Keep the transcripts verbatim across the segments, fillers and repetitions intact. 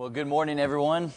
Well, good morning, everyone.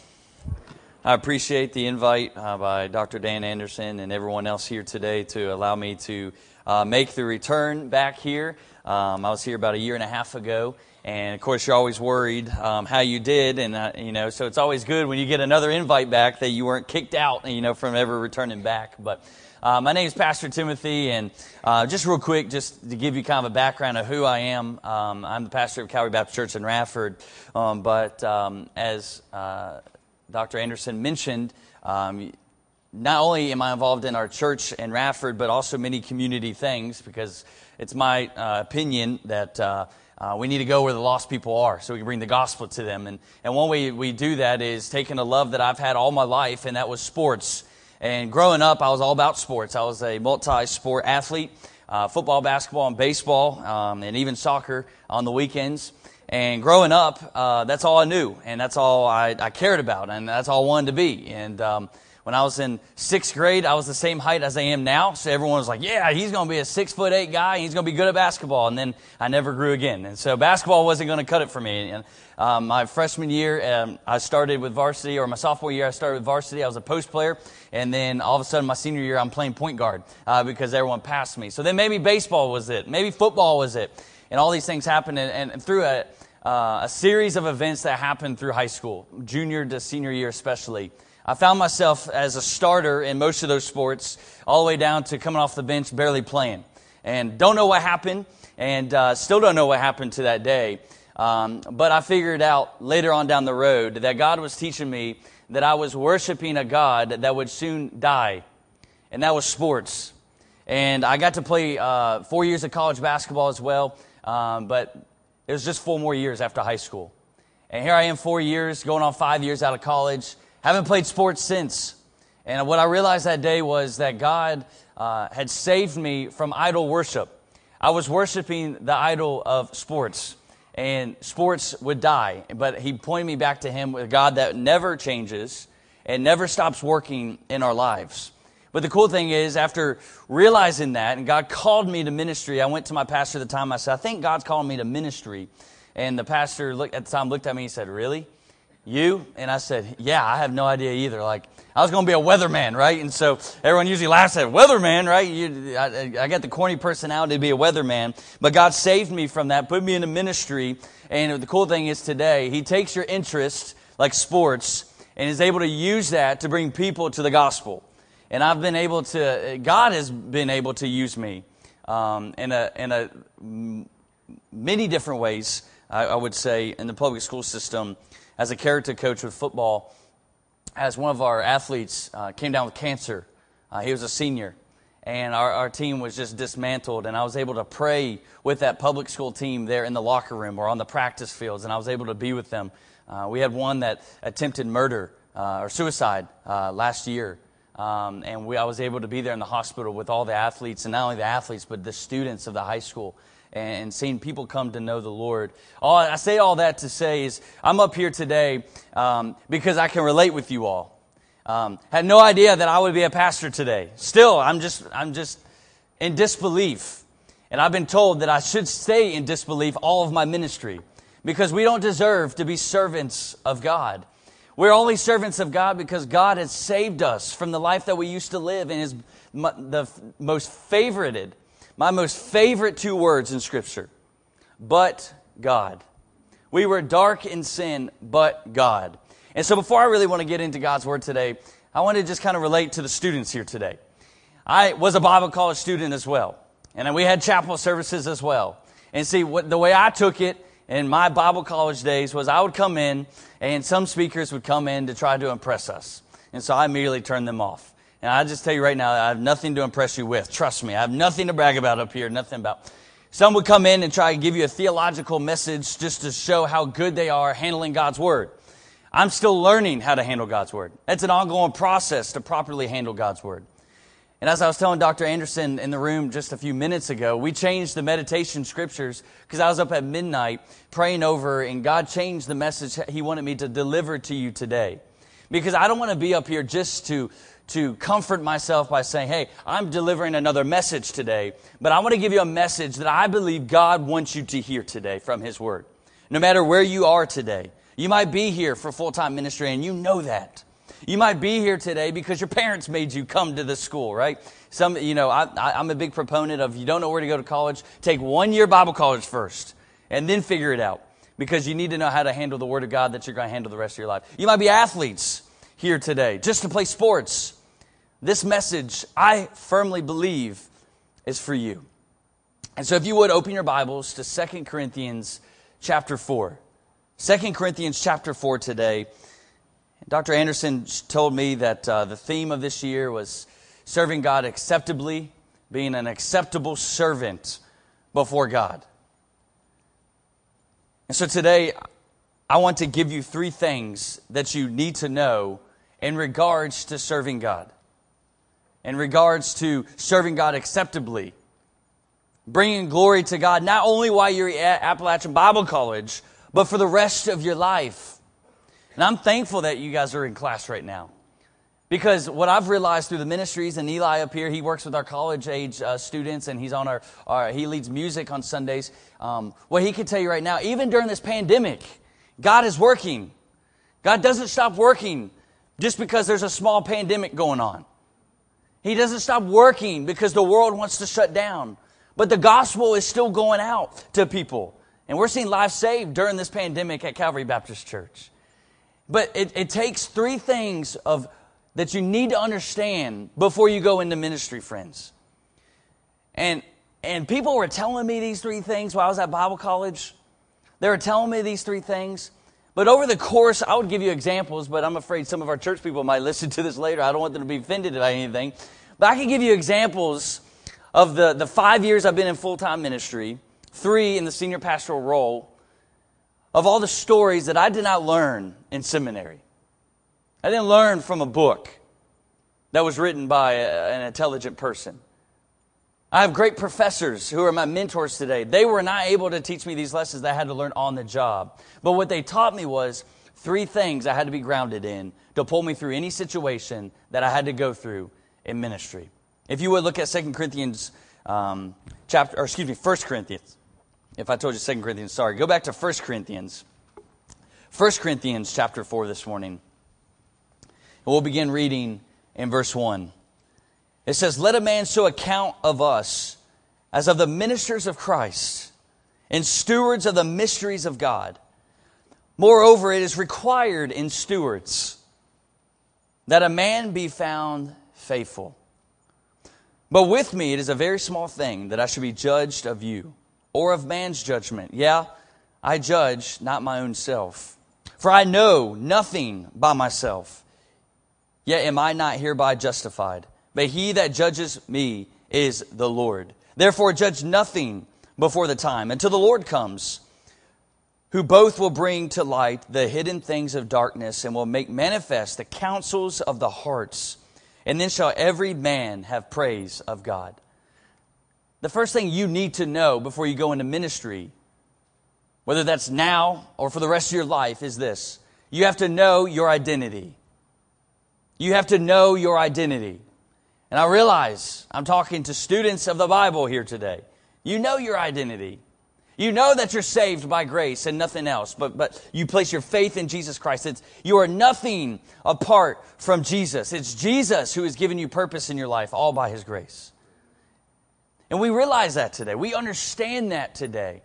I appreciate the invite uh, by Doctor Dan Anderson and everyone else here today to allow me to uh, make the return back here. Um, I was here about a year and a half ago, and of course, you're always worried um, how you did, and uh, you know, so it's always good when you get another invite back that you weren't kicked out, you know, from ever returning back. But uh, my name is Pastor Timothy, and uh, just real quick, just to give you kind of a background of who I am. Um, I'm the pastor of Calvary Baptist Church in Radford, um, but um, as uh, Doctor Anderson mentioned, um, not only am I involved in our church in Radford, but also many community things, because it's my uh, opinion that uh, uh, we need to go where the lost people are so we can bring the gospel to them. And, and one way we do that is taking a love that I've had all my life, and that was sports. And growing up, I was all about sports. I was a multi-sport athlete, uh, football, basketball, and baseball, um, and even soccer on the weekends. And growing up, uh, that's all I knew, and that's all I, I cared about, and that's all I wanted to be. And um, when I was in sixth grade, I was the same height as I am now, so everyone was like, yeah, he's going to be a six foot eight guy, and he's going to be good at basketball. And then I never grew again. And so basketball wasn't going to cut it for me. And um, my freshman year, um, I started with varsity, or my sophomore year, I started with varsity. I was a post player. And then all of a sudden, my senior year, I'm playing point guard uh, because everyone passed me. So then maybe baseball was it. Maybe football was it. And all these things happened, and, and through a Uh, a series of events that happened through high school, junior to senior year especially. I found myself as a starter in most of those sports, all the way down to coming off the bench, barely playing. And don't know what happened, and uh, still don't know what happened to that day. Um, but I figured out later on down the road that God was teaching me that I was worshiping a God that would soon die, and that was sports. And I got to play uh, four years of college basketball as well, um, but it was just four more years after high school. And here I am four years, going on five years out of college. Haven't played sports since. And what I realized that day was that God uh, had saved me from idol worship. I was worshiping the idol of sports. And sports would die. But he pointed me back to him, with God that never changes and never stops working in our lives. But the cool thing is, after realizing that, and God called me to ministry, I went to my pastor at the time. I said, I think God's calling me to ministry. And the pastor looked, at the time looked at me and said, really? You? And I said, yeah, I have no idea either. Like, I was going to be a weatherman, right? And so everyone usually laughs at weatherman, right? You, I, I got the corny personality to be a weatherman. But God saved me from that, put me into ministry. And the cool thing is today, he takes your interest, like sports, and is able to use that to bring people to the gospel. And I've been able to, God has been able to use me um, in a in a many different ways, I, I would say, in the public school system. As a character coach with football, as one of our athletes uh, came down with cancer. Uh, he was a senior, and our, our team was just dismantled. And I was able to pray with that public school team there in the locker room or on the practice fields, and I was able to be with them. Uh, we had one that attempted murder uh, or suicide uh, last year. Um, and we, I was able to be there in the hospital with all the athletes, and not only the athletes, but the students of the high school, and, and seeing people come to know the Lord. All, I say all that to say is I'm up here today um, because I can relate with you all. Um, had no idea that I would be a pastor today. Still, I'm just I'm just in disbelief, and I've been told that I should stay in disbelief all of my ministry because we don't deserve to be servants of God. We're only servants of God because God has saved us from the life that we used to live. And his the most favorited, my most favorite two words in Scripture, but God. We were dark in sin, but God. And so before I really want to get into God's Word today, I want to just kind of relate to the students here today. I was a Bible college student as well. And we had chapel services as well. And see, what the way I took it in my Bible college days was I would come in, and some speakers would come in to try to impress us. And so I immediately turned them off. And I just tell you right now, I have nothing to impress you with. Trust me, I have nothing to brag about up here, nothing about. Some would come in and try to give you a theological message just to show how good they are handling God's Word. I'm still learning how to handle God's Word. It's an ongoing process to properly handle God's Word. And as I was telling Doctor Anderson in the room just a few minutes ago, we changed the meditation scriptures because I was up at midnight praying over, and God changed the message He wanted me to deliver to you today. Because I don't want to be up here just to, to comfort myself by saying, hey, I'm delivering another message today. But I want to give you a message that I believe God wants you to hear today from His Word. No matter where you are today, You might be here for full-time ministry, and you know that. You might be here today because your parents made you come to this school, right? Some, you know, I, I, I'm a big proponent of, you don't know where to go to college, take one year Bible college first, and then figure it out. Because you need to know how to handle the Word of God that you're going to handle the rest of your life. You might be athletes here today, just to play sports. This message, I firmly believe, is for you. And so if you would, open your Bibles to Second Corinthians chapter four. Second Corinthians chapter four today. Doctor Anderson told me that uh, the theme of this year was serving God acceptably, being an acceptable servant before God. And so today, I want to give you three things that you need to know in regards to serving God. In regards to serving God acceptably. Bringing glory to God, not only while you're at Appalachian Bible College, but for the rest of your life. And I'm thankful that you guys are in class right now. Because what I've realized through the ministries, and Eli up here, he works with our college-age uh, students, and he's on our, our, he leads music on Sundays. Um, what he can tell you right now, even during this pandemic, God is working. God doesn't stop working just because there's a small pandemic going on. He doesn't stop working because the world wants to shut down. But the gospel is still going out to people. And we're seeing lives saved during this pandemic at Calvary Baptist Church. But it, it takes three things of that you need to understand before you go into ministry, friends. And and people were telling me these three things while I was at Bible college. They were telling me these three things. But over the course, I would give you examples, but I'm afraid some of our church people might listen to this later. I don't want them to be offended by anything. But I can give you examples of the, the five years I've been in full-time ministry, three in the senior pastoral role, of all the stories that I did not learn in seminary. I didn't learn from a book that was written by a, an intelligent person. I have great professors who are my mentors today. They were not able to teach me these lessons that I had to learn on the job. But what they taught me was three things I had to be grounded in to pull me through any situation that I had to go through in ministry. If you would look at Second Corinthians um, chapter, or excuse me, First Corinthians. If I told you Second Corinthians, sorry. Go back to First Corinthians. First Corinthians chapter four this morning. And we'll begin reading in verse one. It says, "Let a man so account of us as of the ministers of Christ and stewards of the mysteries of God. Moreover, it is required in stewards that a man be found faithful. But with me it is a very small thing that I should be judged of you, or of man's judgment. Yeah, I judge not my own self. For I know nothing by myself, yet am I not hereby justified. But he that judges me is the Lord. Therefore judge nothing before the time, until the Lord comes, who both will bring to light the hidden things of darkness, and will make manifest the counsels of the hearts. And then shall every man have praise of God." The first thing you need to know before you go into ministry, whether that's now or for the rest of your life, is this. You have to know your identity. You have to know your identity. And I realize I'm talking to students of the Bible here today. You know your identity. You know that you're saved by grace and nothing else, but, but you place your faith in Jesus Christ. It's, you are nothing apart from Jesus. It's Jesus who has given you purpose in your life, all by His grace. And we realize that today. We understand that today.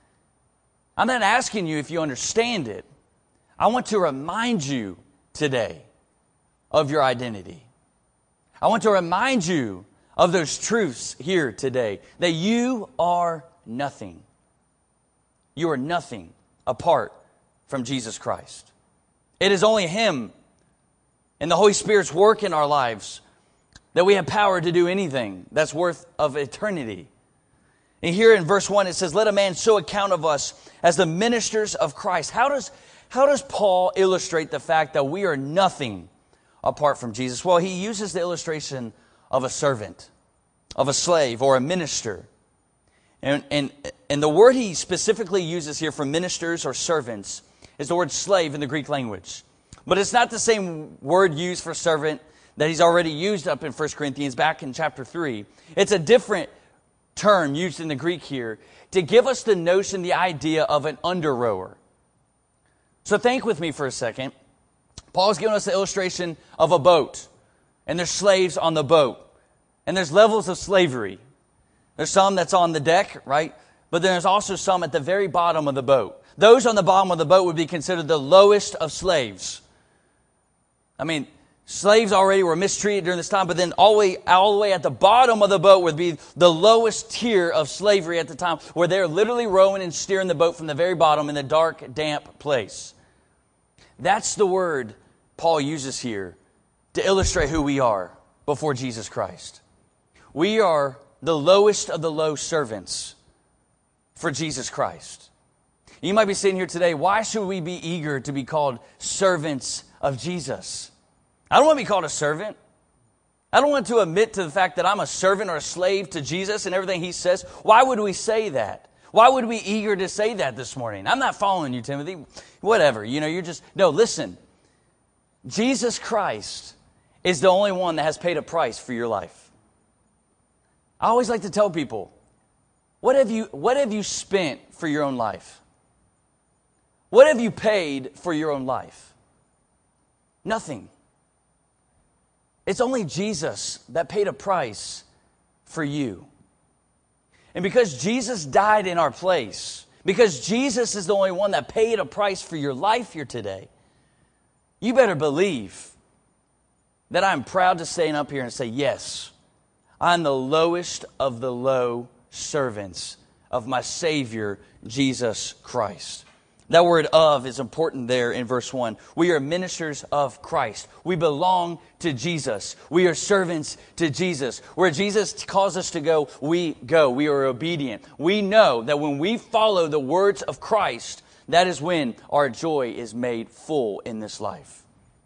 I'm not asking you if you understand it. I want to remind you today of your identity. I want to remind you of those truths here today, that you are nothing. You are nothing apart from Jesus Christ. It is only Him and the Holy Spirit's work in our lives that we have power to do anything that's worth of eternity. And here in verse one it says, "Let a man so account of us as the ministers of Christ." How does, how does Paul illustrate the fact that we are nothing apart from Jesus? Well, he uses the illustration of a servant, of a slave, or a minister. And, and, and the word he specifically uses here for ministers or servants is the word slave in the Greek language. But it's not the same word used for servant that he's already used up in First Corinthians back in chapter three. It's a different term used in the Greek here to give us the notion, the idea of an under rower. So think with me for a second. Paul's giving us the illustration of a boat, and there's slaves on the boat, and there's levels of slavery. There's some that's on the deck, right? But then there's also some at the very bottom of the boat. Those on the bottom of the boat would be considered the lowest of slaves. I mean, slaves already were mistreated during this time, but then all the way, all the way at the bottom of the boat would be the lowest tier of slavery at the time, where they're literally rowing and steering the boat from the very bottom in the dark, damp place. That's the word Paul uses here to illustrate who we are before Jesus Christ. We are the lowest of the low servants for Jesus Christ. You might be sitting here today, why should we be eager to be called servants of Jesus? I don't want to be called a servant. I don't want to admit to the fact that I'm a servant or a slave to Jesus and everything He says. Why would we say that? Why would we be eager to say that this morning? I'm not following you, Timothy. Whatever. You know, you're just... No, listen. Jesus Christ is the only one that has paid a price for your life. I always like to tell people, what have you, what have you spent for your own life? What have you paid for your own life? Nothing. It's only Jesus that paid a price for you. And because Jesus died in our place, because Jesus is the only one that paid a price for your life here today, you better believe that I'm proud to stand up here and say, yes, I'm the lowest of the low servants of my Savior, Jesus Christ. That word "of" is important there in verse one. We are ministers of Christ. We belong to Jesus. We are servants to Jesus. Where Jesus calls us to go, we go. We are obedient. We know that when we follow the words of Christ, that is when our joy is made full in this life.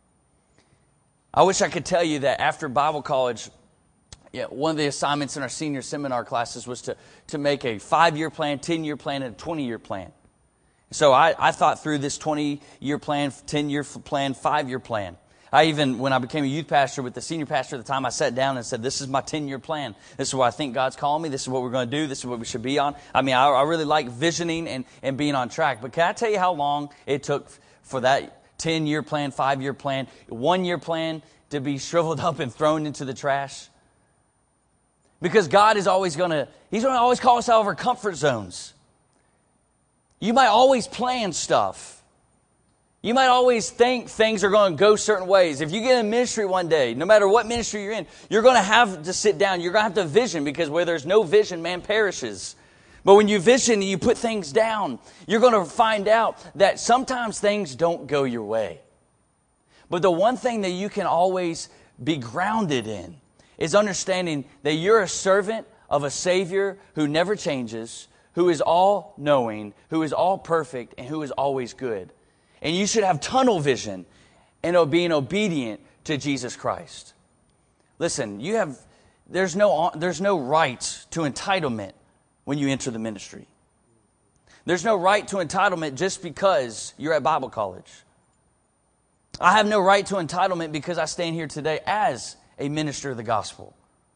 I wish I could tell you that after Bible college, yeah, one of the assignments in our senior seminar classes was to, to make a five-year plan, ten-year plan, and a twenty-year plan. So I, I thought through this twenty-year plan, ten-year plan, five-year plan. I even, when I became a youth pastor with the senior pastor at the time, I sat down and said, this is my ten-year plan. This is what I think God's calling me. This is what we're going to do. This is what we should be on. I mean, I, I really like visioning and, and being on track. But can I tell you how long it took for that ten-year plan, five-year plan, one-year plan to be shriveled up and thrown into the trash? Because God is always going to, He's going to always call us out of our comfort zones. You might always plan stuff. You might always think things are going to go certain ways. If you get in ministry one day, no matter what ministry you're in, you're going to have to sit down. You're going to have to vision, because where there's no vision, man perishes. But when you vision and you put things down, you're going to find out that sometimes things don't go your way. But the one thing that you can always be grounded in is understanding that you're a servant of a Savior who never changes, who is all-knowing, who is all-perfect, and who is always good. And you should have tunnel vision and being obedient to Jesus Christ. Listen, you have there's no there's no right to entitlement when you enter the ministry. There's no right to entitlement just because you're at Bible college. I have no right to entitlement because I stand here today as a minister of the gospel.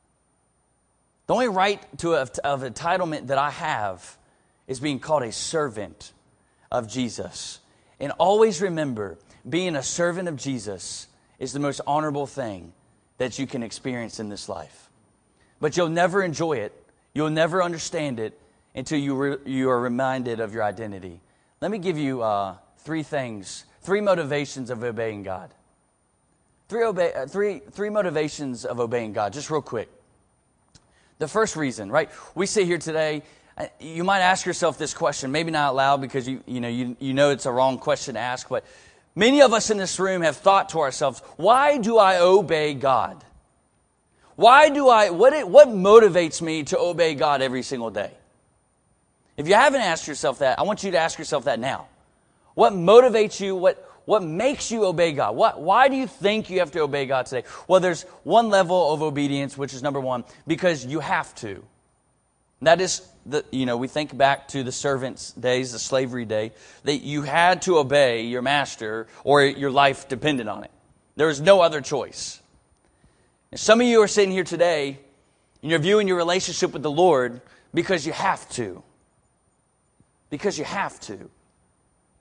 The only right to of, of entitlement that I have is being called a servant of Jesus. And always remember, being a servant of Jesus is the most honorable thing that you can experience in this life. But you'll never enjoy it. You'll never understand it until you, re, you are reminded of your identity. Let me give you uh, three things, three motivations of obeying God. Three, obey, uh, three, three motivations of obeying God, just real quick. The first reason, right? We sit here today. You might ask yourself this question, maybe not out loud because you you know you, you know it's a wrong question to ask, but many of us in this room have thought to ourselves, why do I obey God? Why do I, what it, what motivates me to obey God every single day? If you haven't asked yourself that, I want you to ask yourself that now. What motivates you? What What makes you obey God? What, why do you think you have to obey God today? Well, there's one level of obedience, which is number one, because you have to. That is, the you know, we think back to the servants' days, the slavery day, that you had to obey your master or your life depended on it. There was no other choice. And some of you are sitting here today and you're viewing your relationship with the Lord because you have to. Because you have to.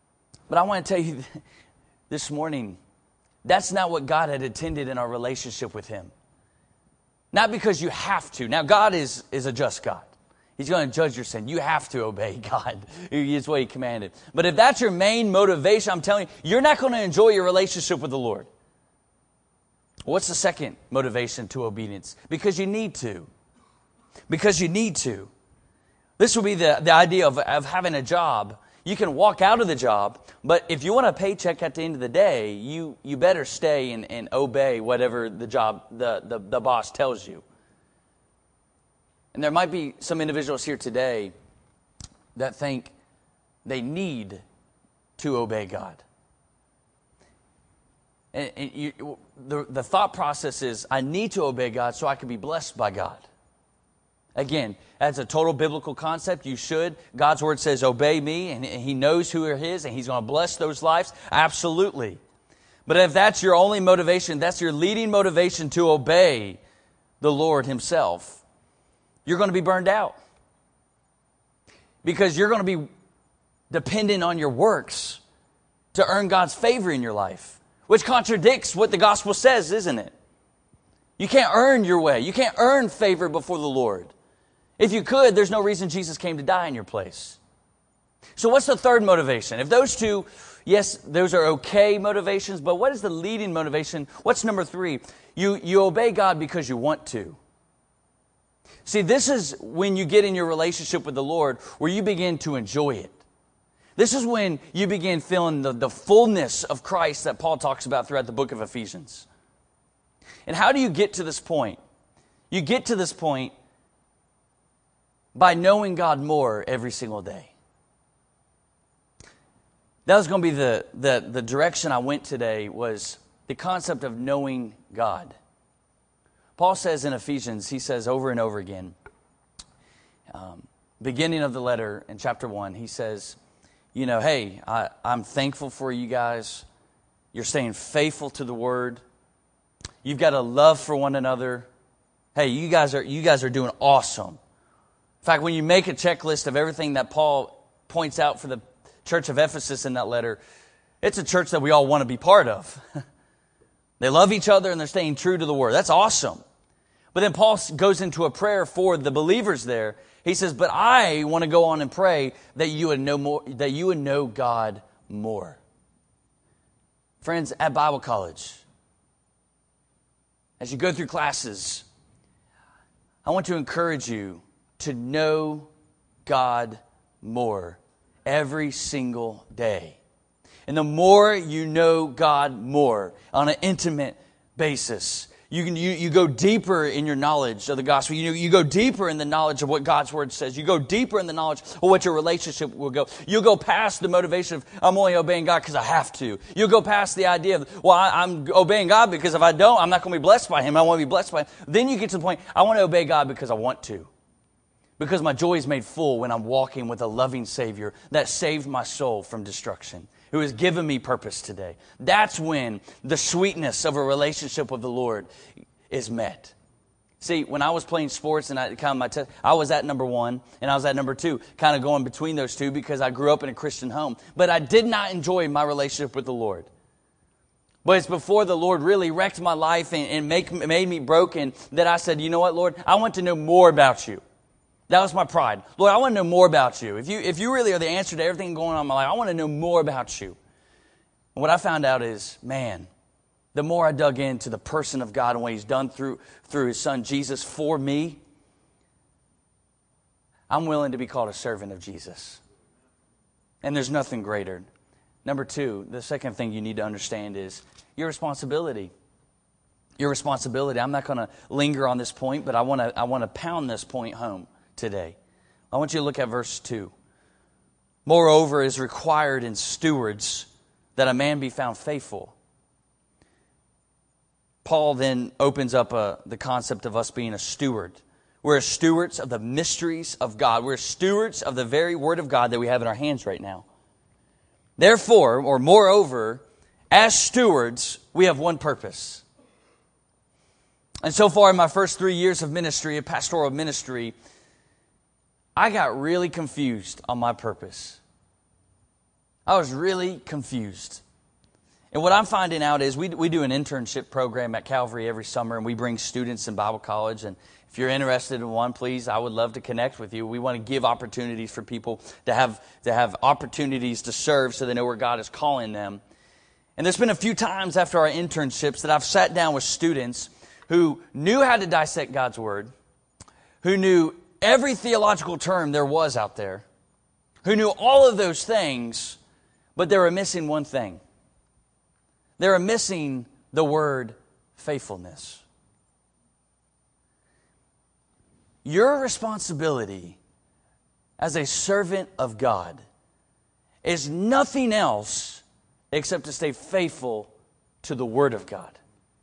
But I want to tell you this morning, that's not what God had intended in our relationship with Him. Not because you have to. Now, God is, is a just God. He's going to judge your sin. You have to obey God. It's what He commanded. But if that's your main motivation, I'm telling you, you're not going to enjoy your relationship with the Lord. What's the second motivation to obedience? Because you need to. Because you need to. This would be the, the idea of, of having a job. You can walk out of the job, but if you want a paycheck at the end of the day, you, you better stay and, and obey whatever the job, the, the, the boss tells you. And there might be some individuals here today that think they need to obey God. And, and you, the, the thought process is, I need to obey God so I can be blessed by God. Again, that's a total biblical concept. You should. God's Word says, obey me, and He knows who are His, and He's going to bless those lives. Absolutely. But if that's your only motivation, that's your leading motivation to obey the Lord Himself, you're going to be burned out. Because you're going to be dependent on your works to earn God's favor in your life, which contradicts what the gospel says, isn't it? You can't earn your way. You can't earn favor before the Lord. If you could, there's no reason Jesus came to die in your place. So what's the third motivation? If those two, yes, those are okay motivations, but what is the leading motivation? What's number three? You, you obey God because you want to. See, this is when you get in your relationship with the Lord where you begin to enjoy it. This is when you begin feeling the, the fullness of Christ that Paul talks about throughout the book of Ephesians. And how do you get to this point? You get to this point by knowing God more every single day. That was going to be the, the, the direction I went today, was the concept of knowing God. Paul says in Ephesians, he says over and over again, um, beginning of the letter in chapter one, he says, you know, hey, I, I'm thankful for you guys. You're staying faithful to the Word. You've got a love for one another. Hey, you guys are you guys are doing awesome. In fact, when you make a checklist of everything that Paul points out for the church of Ephesus in that letter, it's a church that we all want to be part of. They love each other and they're staying true to the Word. That's awesome. But then Paul goes into a prayer for the believers there. He says, but I want to go on and pray that you would know more, that you would know God more. Friends, at Bible college, as you go through classes, I want to encourage you to know God more every single day. And the more you know God more on an intimate basis, you can you, you go deeper in your knowledge of the gospel. You, you go deeper in the knowledge of what God's Word says. You go deeper in the knowledge of what your relationship will go. You'll go past the motivation of, I'm only obeying God because I have to. You'll go past the idea of, well, I, I'm obeying God because if I don't, I'm not going to be blessed by Him. I want to be blessed by Him. Then you get to the point, I want to obey God because I want to. Because my joy is made full when I'm walking with a loving Savior that saved my soul from destruction, who has given me purpose today. That's when the sweetness of a relationship with the Lord is met. See, when I was playing sports and I kind of my test, I was at number one and I was at number two, kind of going between those two because I grew up in a Christian home. But I did not enjoy my relationship with the Lord. But it's before the Lord really wrecked my life and, and make, made me broken that I said, you know what, Lord, I want to know more about you. That was my pride. Lord, I want to know more about you. If you if you really are the answer to everything going on in my life, I want to know more about you. And what I found out is, man, the more I dug into the person of God and what He's done through, through His Son Jesus for me, I'm willing to be called a servant of Jesus. And there's nothing greater. Number two, the second thing you need to understand is your responsibility. Your responsibility. I'm not going to linger on this point, but I want to I want to pound this point home today. I want you to look at verse two. Moreover, is required in stewards that a man be found faithful. Paul then opens up a, the concept of us being a steward. We're stewards of the mysteries of God. We're stewards of the very Word of God that we have in our hands right now. Therefore, or moreover, as stewards, we have one purpose. And so far in my first three years of ministry, of pastoral ministry, I got really confused on my purpose. I was really confused. And what I'm finding out is we we do an internship program at Calvary every summer, and we bring students in Bible college. And if you're interested in one, please, I would love to connect with you. We want to give opportunities for people to have to have opportunities to serve so they know where God is calling them. And there's been a few times after our internships that I've sat down with students who knew how to dissect God's Word, who knew every theological term there was out there, who knew all of those things, but they were missing one thing. They were missing the word faithfulness. Your responsibility as a servant of God is nothing else except to stay faithful to the Word of God.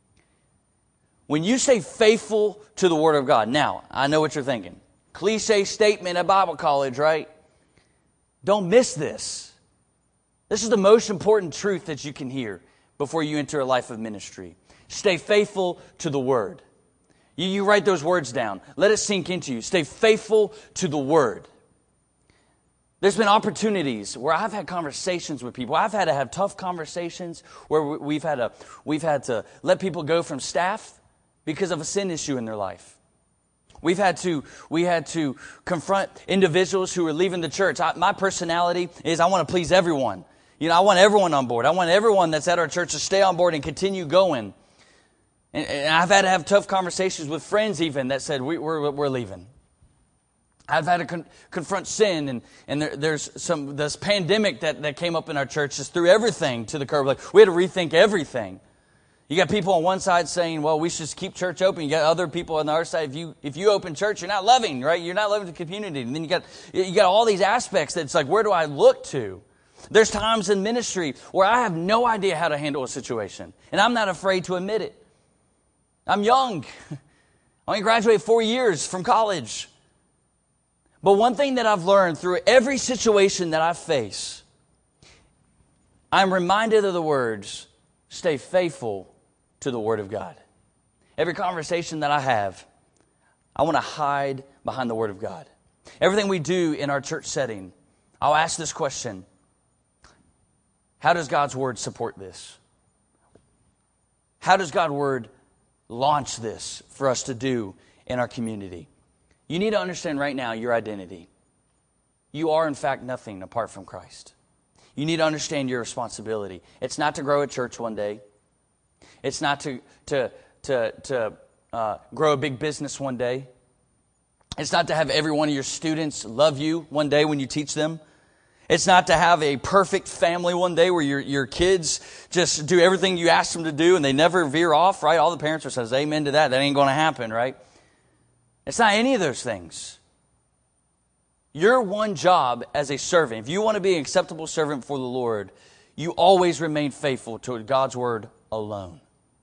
When you stay faithful to the Word of God, now, I know what you're thinking. Cliche statement at Bible college, right? Don't miss this. This is the most important truth that you can hear before you enter a life of ministry. Stay faithful to the Word. You, you write those words down. Let it sink into you. Stay faithful to the Word. There's been opportunities where I've had conversations with people. I've had to have tough conversations where we've had to, we've had to let people go from staff because of a sin issue in their life. We've had to, we had to confront individuals who are leaving the church. I, my personality is I want to please everyone. You know, I want everyone on board. I want everyone that's at our church to stay on board and continue going. And, and I've had to have tough conversations with friends even that said, we, we're, we're leaving. I've had to con- confront sin, and, and there, there's some this pandemic that, that came up in our church just threw everything to the curb. Like, we had to rethink everything. You got people on one side saying, well, we should just keep church open. You got other people on the other side. If you if you open church, you're not loving, right? You're not loving the community. And then you got you got all these aspects that's like, where do I look to? There's times in ministry where I have no idea how to handle a situation, and I'm not afraid to admit it. I'm young. I only graduated four years from college. But one thing that I've learned through every situation that I face, I'm reminded of the words, stay faithful to the Word of God. Every conversation that I have, I want to hide behind the Word of God. Everything we do in our church setting, I'll ask this question: how does God's Word support this? How does God's Word launch this for us to do in our community? You need to understand right now your identity. You are, in fact, nothing apart from Christ. You need to understand your responsibility. It's not to grow a church one day. It's not to, to, to, to uh, grow a big business one day. It's not to have every one of your students love you one day when you teach them. It's not to have a perfect family one day where your, your kids just do everything you ask them to do and they never veer off, right? All the parents are says amen to that. That ain't going to happen, right? It's not any of those things. Your one job as a servant, if you want to be an acceptable servant before the Lord, you always remain faithful to God's Word alone.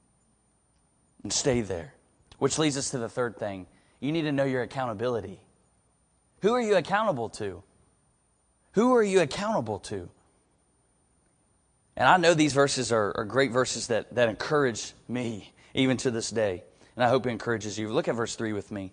And stay there. Which leads us to the third thing. You need to know your accountability. Who are you accountable to? Who are you accountable to? And I know these verses are, are great verses that, that encourage me even to this day. And I hope it encourages you. Look at verse three with me.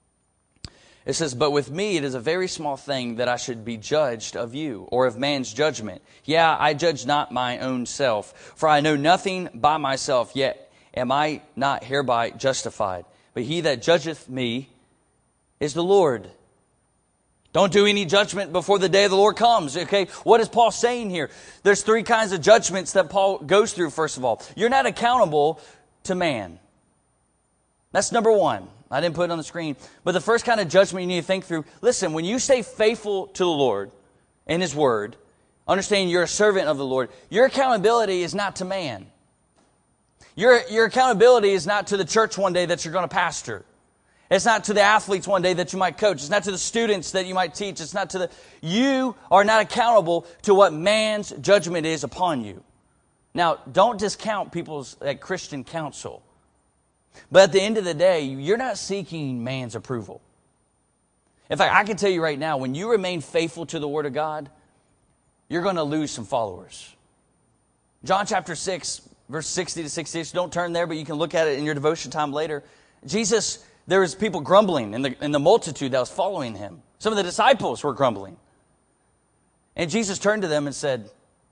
It says, but with me it is a very small thing that I should be judged of you, or of man's judgment. Yeah, I judge not my own self, for I know nothing by myself, yet am I not hereby justified. But he that judgeth me is the Lord. Don't do any judgment before the day of the Lord comes. Okay, what is Paul saying here? There's three kinds of judgments that Paul goes through, first of all. You're not accountable to man. That's number one. I didn't put it on the screen. But the first kind of judgment you need to think through, listen, when you stay faithful to the Lord and His Word, understanding you're a servant of the Lord, your accountability is not to man. Your, your accountability is not to the church one day that you're going to pastor. It's not to the athletes one day that you might coach. It's not to the students that you might teach. It's not to the... You are not accountable to what man's judgment is upon you. Now, don't discount people's like, Christian counsel. But at the end of the day, you're not seeking man's approval. In fact, I can tell you right now, when you remain faithful to the Word of God, you're going to lose some followers. John chapter six, verse sixty to sixty-eight. Don't turn there, but you can look at it in your devotion time later. Jesus, there was people grumbling in the, in the multitude that was following Him. Some of the disciples were grumbling. And Jesus turned to them and said,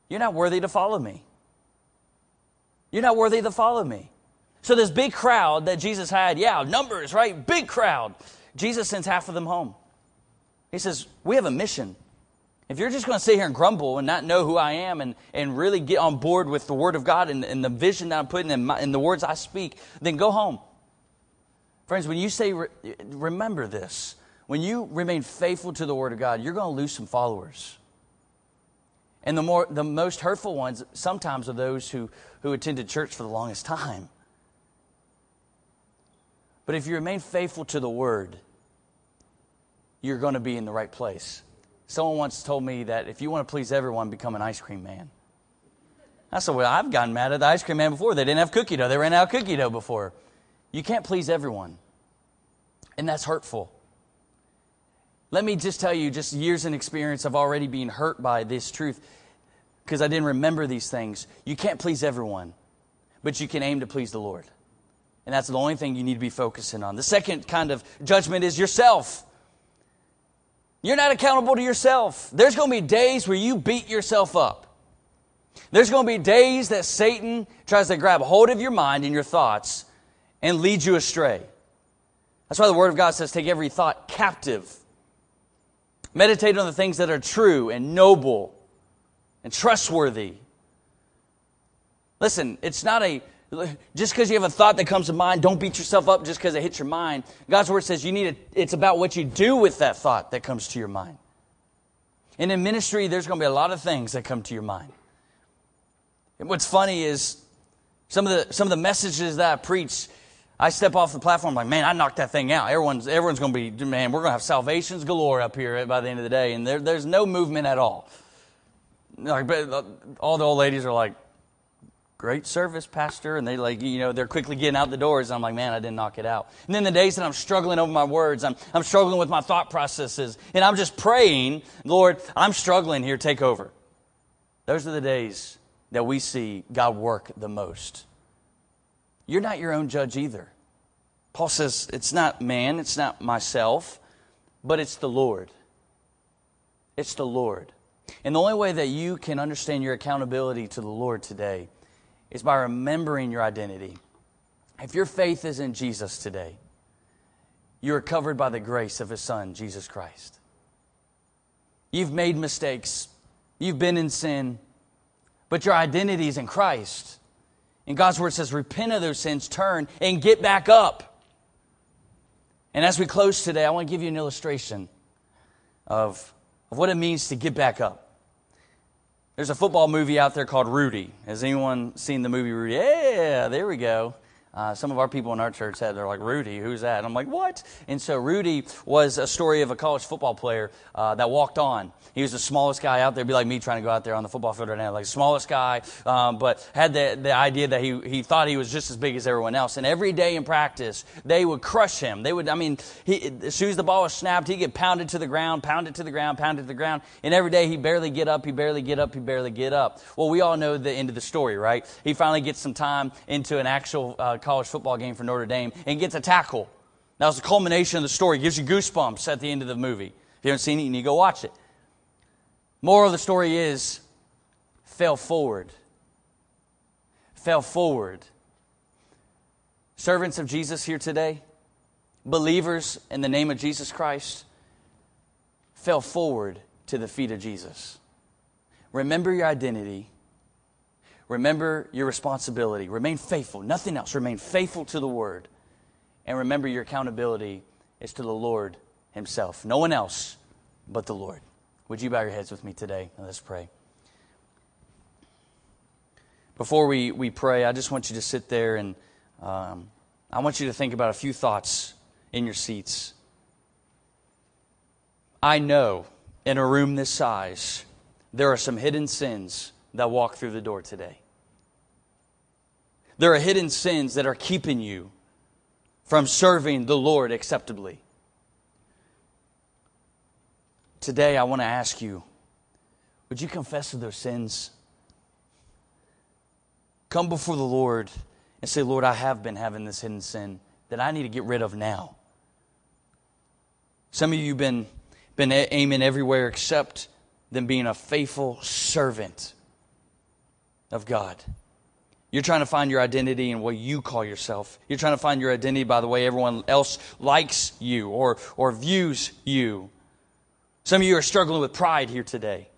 You're not worthy to follow me. You're not worthy to follow me. So this big crowd that Jesus had, yeah, numbers, right? Big crowd. Jesus sends half of them home. He says, we have a mission. If you're just going to sit here and grumble and not know who I am and, and really get on board with the Word of God and, and the vision that I'm putting in, my, in the words I speak, then go home. Friends, when you say, remember this, when you remain faithful to the Word of God, you're going to lose some followers. And the more, the most hurtful ones sometimes are those who, who attended church for the longest time. But if you remain faithful to the Word, you're going to be in the right place. Someone once told me that if you want to please everyone, become an ice cream man. I said, well, I've gotten mad at the ice cream man before. They didn't have cookie dough. They ran out of cookie dough before. You can't please everyone. And that's hurtful. Let me just tell you, just years in experience of already being hurt by this truth, because I didn't remember these things. You can't please everyone, but you can aim to please the Lord. And that's the only thing you need to be focusing on. The second kind of judgment is yourself. You're not accountable to yourself. There's going to be days where you beat yourself up. There's going to be days that Satan tries to grab hold of your mind and your thoughts and lead you astray. That's why the Word of God says, take every thought captive. Meditate on the things that are true and noble and trustworthy. Listen, it's not a, just because you have a thought that comes to mind, don't beat yourself up just because it hits your mind. God's Word says you need to, it's about what you do with that thought that comes to your mind. And in ministry, there's going to be a lot of things that come to your mind. And what's funny is some of the some of the messages that I preach, I step off the platform like, man, I knocked that thing out. Everyone's everyone's going to be, man, we're going to have salvations galore up here by the end of the day. And there, there's no movement at all. Like, but all the old ladies are like, great service, Pastor. And they like, you know, they're quickly getting out the doors. And I'm like, man, I didn't knock it out. And then the days that I'm struggling over my words, I'm, I'm struggling with my thought processes. And I'm just praying, Lord, I'm struggling here, take over. Those are the days that we see God work the most. You're not your own judge either. Paul says it's not man, it's not myself, but it's the Lord. It's the Lord. And the only way that you can understand your accountability to the Lord today is by remembering your identity. If your faith is in Jesus today, you are covered by the grace of His Son, Jesus Christ. You've made mistakes. You've been in sin. But your identity is in Christ. And God's Word says, repent of those sins, turn, and get back up. And as we close today, I want to give you an illustration of, of what it means to get back up. There's a football movie out there called Rudy. Has anyone seen the movie Rudy? Yeah, there we go. Uh, some of our people in our church had, they're like, Rudy, who's that? And I'm like, what? And so Rudy was a story of a college football player uh, that walked on. He was the smallest guy out there. It'd be like me trying to go out there on the football field right now, like smallest guy, um, but had the, the idea that he, he thought he was just as big as everyone else. And every day in practice, they would crush him. They would, I mean, he, as soon as the ball was snapped, he'd get pounded to the ground, pounded to the ground, pounded to the ground. And every day he'd barely get up, he'd barely get up, he'd barely get up. Well, we all know the end of the story, right? He finally gets some time into an actual uh, college football game for Notre Dame and gets a tackle. That was the culmination of the story. It gives you goosebumps at the end of the movie. If you haven't seen it, you need to go watch it. Moral of the story is, fail forward. Fail forward. Servants of Jesus here today, believers in the name of Jesus Christ, fail forward to the feet of Jesus. Remember your identity. Remember your responsibility. Remain faithful. Nothing else. Remain faithful to the Word. And remember your accountability is to the Lord Himself. No one else but the Lord. Would you bow your heads with me today? And let's pray. Before we, we pray, I just want you to sit there and um, I want you to think about a few thoughts in your seats. I know in a room this size, there are some hidden sins that walk through the door today. There are hidden sins that are keeping you from serving the Lord acceptably. Today, I want to ask you, would you confess of those sins? Come before the Lord and say, Lord, I have been having this hidden sin that I need to get rid of now. Some of you have been, been aiming everywhere except than being a faithful servant of God. You're trying to find your identity in what you call yourself. You're trying to find your identity by the way everyone else likes you or, or views you. Some of you are struggling with pride here today.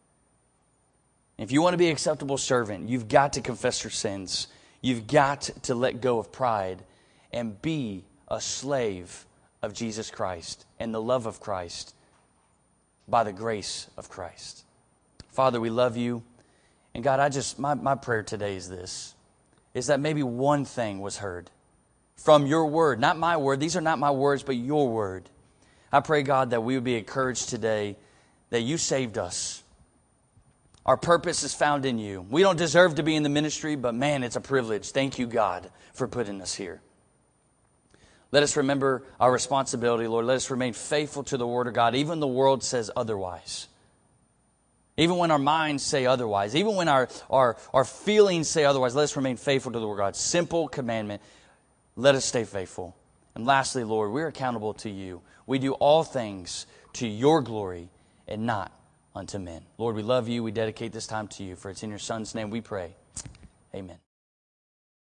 If you want to be an acceptable servant, you've got to confess your sins. You've got to let go of pride and be a slave of Jesus Christ and the love of Christ by the grace of Christ. Father, we love you. And God, I just, my, my prayer today is this, is that maybe one thing was heard from your word, not my word. These are not my words, but your word. I pray, God, that we would be encouraged today that you saved us. Our purpose is found in you. We don't deserve to be in the ministry, but man, it's a privilege. Thank you, God, for putting us here. Let us remember our responsibility, Lord. Let us remain faithful to the word of God. Even the world says otherwise. Even when our minds say otherwise. Even when our, our, our feelings say otherwise. Let us remain faithful to the word of God. Simple commandment. Let us stay faithful. And lastly, Lord, we're accountable to you. We do all things to your glory and not unto men. Lord, we love you. We dedicate this time to you. For it's in your Son's name we pray. Amen.